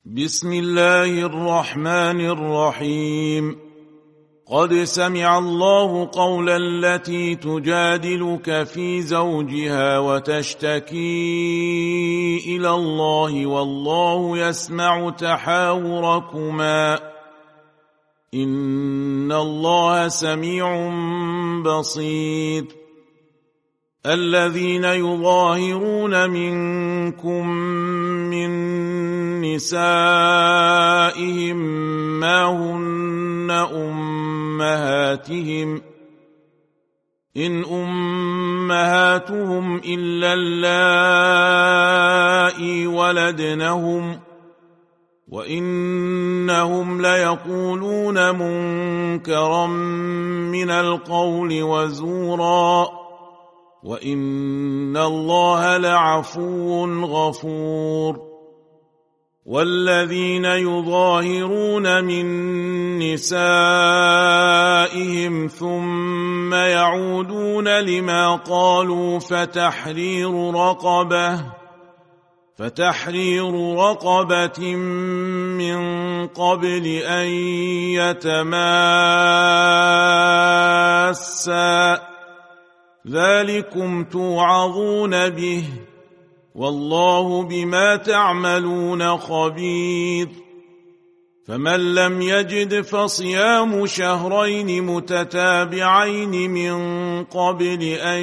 بسم الله الرحمن الرحيم. قد سمع الله قول التي تجادلك في زوجها وتشتكي إلى الله والله يسمع تحاوركما إن الله سميع بصير. الذين يظاهرون منكم من نسائهم ما هن أمهاتهم إن أمهاتهم إلا اللائي ولدنهم وإنهم ليقولون منكرا من القول وزورا وإن الله لعفو غفور. والذين يظاهرون من نسائهم ثم يعودون لما قالوا فتحرير رقبة من قبل أن يتماسا ذلكم توعظون به والله بما تعملون خبير. فمن لم يجد فصيام شهرين متتابعين من قبل أن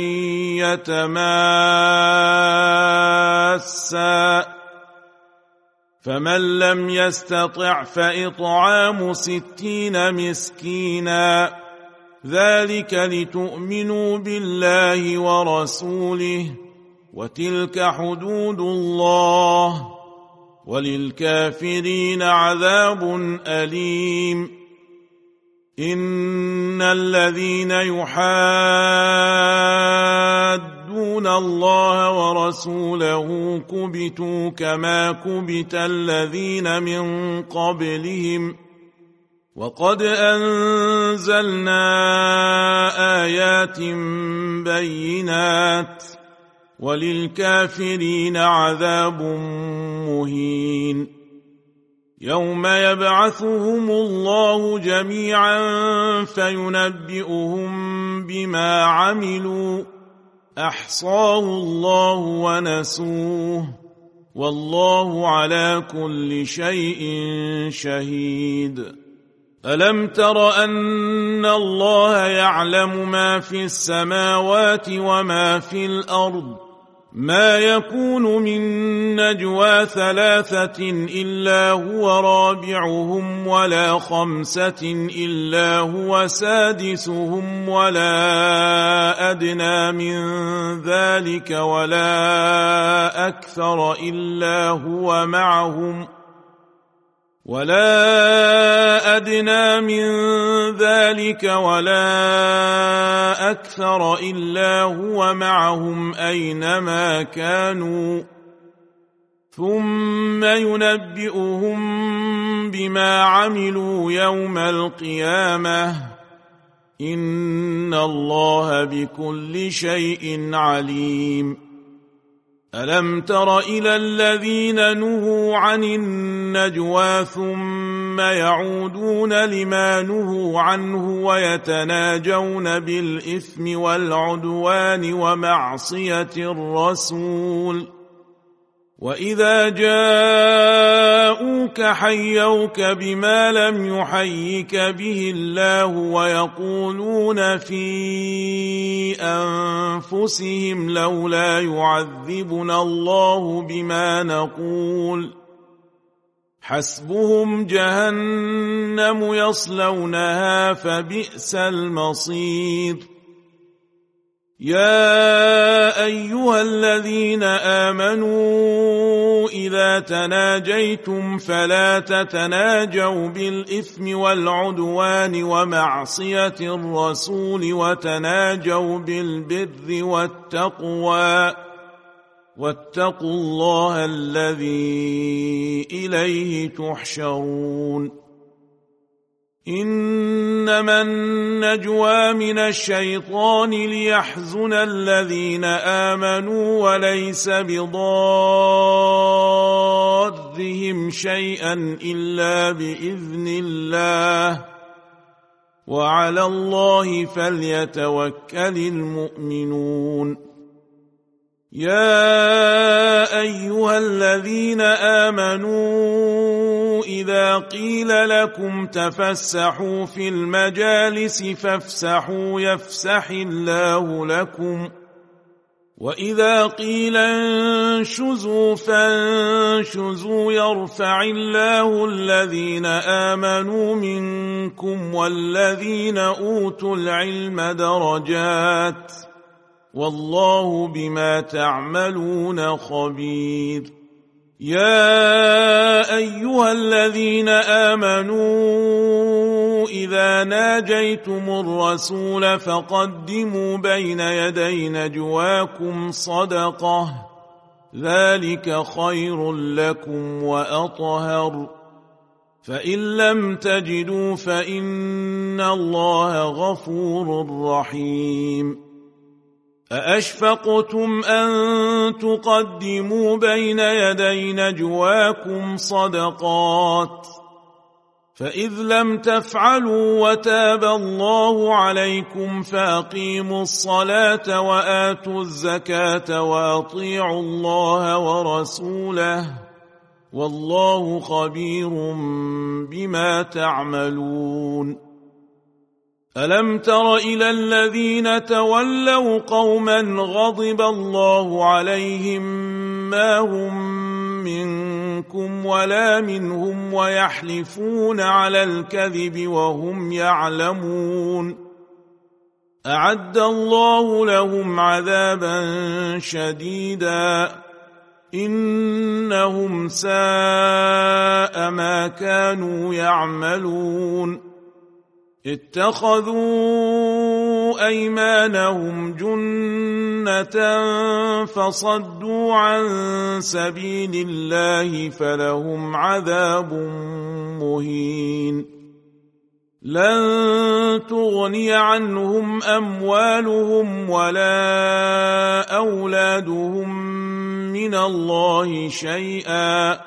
يتماسا فمن لم يستطع فإطعام 60 مسكينا ذلك لتؤمنوا بالله ورسوله وتلك حدود الله وللكافرين عذاب أليم. إن الذين يحادون الله ورسوله كبتوا كما كبت الذين من قبلهم وقد أنزلنا آيات بينات وللكافرين عذاب مهين. يوم يبعثهم الله جميعا فينبئهم بما عملوا أحصاه الله ونسوه والله على كل شيء شهيد. ألم تر أن الله يعلم ما في السماوات وما في الأرض ما يكون من نجوى 3 إلا هو رابعهم ولا 5 إلا هو سادسهم ولا أدنى من ذلك ولا أكثر إلا هو معهم ولا أدنى من ذلك ولا أكثر إلا هو معهم أينما كانوا ثم ينبئهم بما عملوا يوم القيامة إن الله بكل شيء عليم. ألم تر إلى الذين نهوا عن النجوى ثم يعودون لما نهوا عنه ويتناجون بالإثم والعدوان ومعصية الرسول وإذا جاءوك حيوك بما لم يحيك به الله ويقولون في أنفسهم لولا يعذبنا الله بما نقول حسبهم جهنم يصلونها فبئس المصير. يا أيها الذين آمنوا إذا تناجيتم فلا تتناجوا بالإثم والعدوان ومعصية الرسول وتناجوا بالبر والتقوى واتقوا الله الذي إليه تحشرون. إنما النجوى من الشيطان ليحزن الذين آمنوا وليس بضارهم شيئا إلا بإذن الله وعلى الله فليتوكل المؤمنون يا أيها الذين آمنوا إذا قيل لكم تفسحوا في المجالس فافسحوا يفسح الله لكم وإذا قيل انشزوا فانشزوا يرفع الله الذين آمنوا منكم والذين أوتوا العلم درجات والله بما تعملون خبير يا أيها الذين آمنوا إذا ناجيتم الرسول فقدموا بين يدي نجواكم صدقة ذلك خير لكم وأطهر فإن لم تجدوا فإن الله غفور رحيم أأشفقتم أن تقدموا بين يدي نجواكم صدقات فإذ لم تفعلوا وتاب الله عليكم فأقيموا الصلاة وآتوا الزكاة وأطيعوا الله ورسوله والله خبير بما تعملون ألم تر إلى الذين تولوا قوما غضب الله عليهم ما هم منكم ولا منهم ويحلفون على الكذب وهم يعلمون أعد الله لهم عذابا شديدا إنهم ساء ما كانوا يعملون اتخذوا أيمانهم جنة فصدوا عن سبيل الله فلهم عذاب مهين لن تغني عنهم أموالهم ولا أولادهم من الله شيئا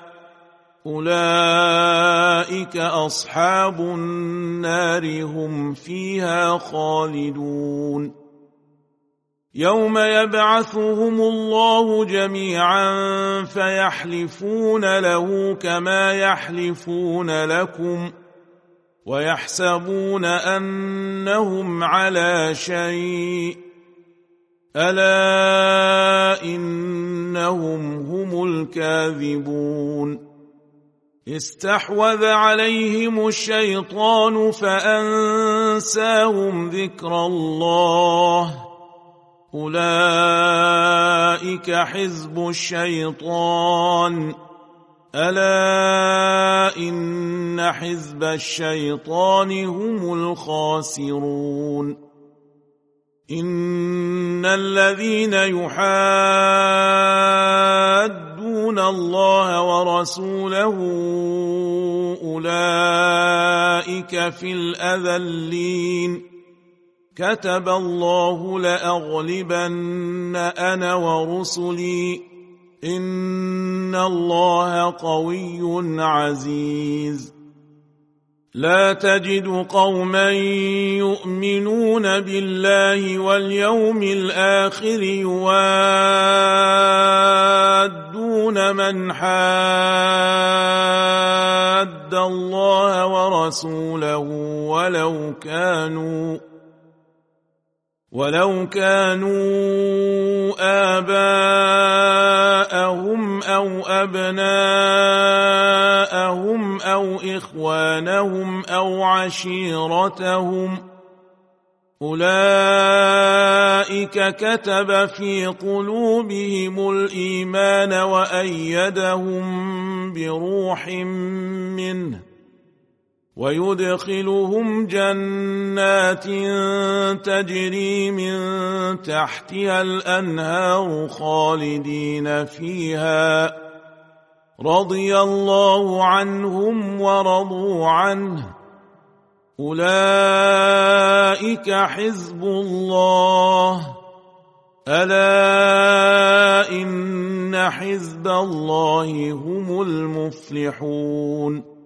أولئك أصحاب النار هم فيها خالدون يوم يبعثهم الله جميعا فيحلفون له كما يحلفون لكم ويحسبون أنهم على شيء ألا إنهم هم الكاذبون استحوذ عليهم الشيطان فأنساهم ذكر الله أولئك حزب الشيطان ألا إن حزب الشيطان هم الخاسرون إن الذين يحادون الله ورسوله أولئك في الأذلين كتب الله لأغلبن أنا ورسلي إن الله قوي عزيز لا تجد قوما يؤمنون بالله واليوم الآخر يوادون من حاد الله ورسوله ولو كانوا آباءهم أو أبناءهم أو إخوانهم أو عشيرتهم أولئك كتب في قلوبهم الإيمان وأيدهم بروح منه ويدخلهم جنات تجري من تحتها الأنهار خالدين فيها رضي الله عنهم ورضوا عنه أولئك حزب الله ألا إن حزب الله هم المفلحون